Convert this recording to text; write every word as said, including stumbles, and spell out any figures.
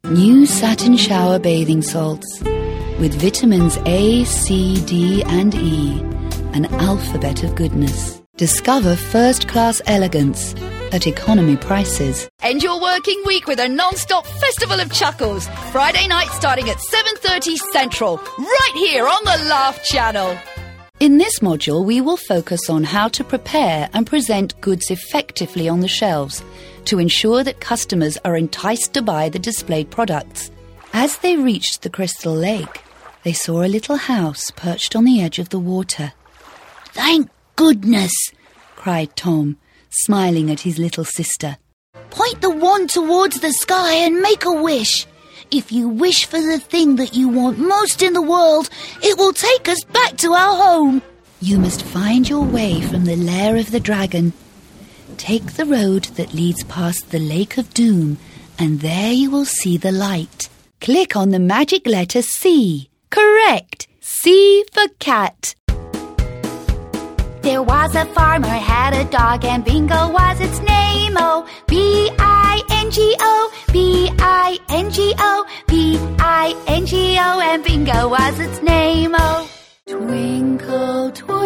New Satin Shower Bathing Salts with vitamins A, C, D and E, an alphabet of goodness. Discover first-class elegance at economy prices. End your working week with a non-stop festival of chuckles. Friday night starting at seven thirty Central, right here on the Laugh Channel. In this module, we will focus on how to prepare and present goods effectively on the shelves to ensure that customers are enticed to buy the displayed products. As they reached the Crystal Lake, they saw a little house perched on the edge of the water. "Thank goodness," cried Tom, smiling at his little sister. "Point the wand towards the sky and make a wish. If you wish for the thing that you want most in the world, it will take us back to our home." You must find your way from the lair of the dragon. Take the road that leads past the Lake of Doom, and there you will see the light. Click on the magic letter C. Correct! C for cat. There was a farmer, had a dog, and Bingo was its name-o. B I N G O, B I N G O, B I N G O, and Bingo was its name-o. Twinkle, twinkle,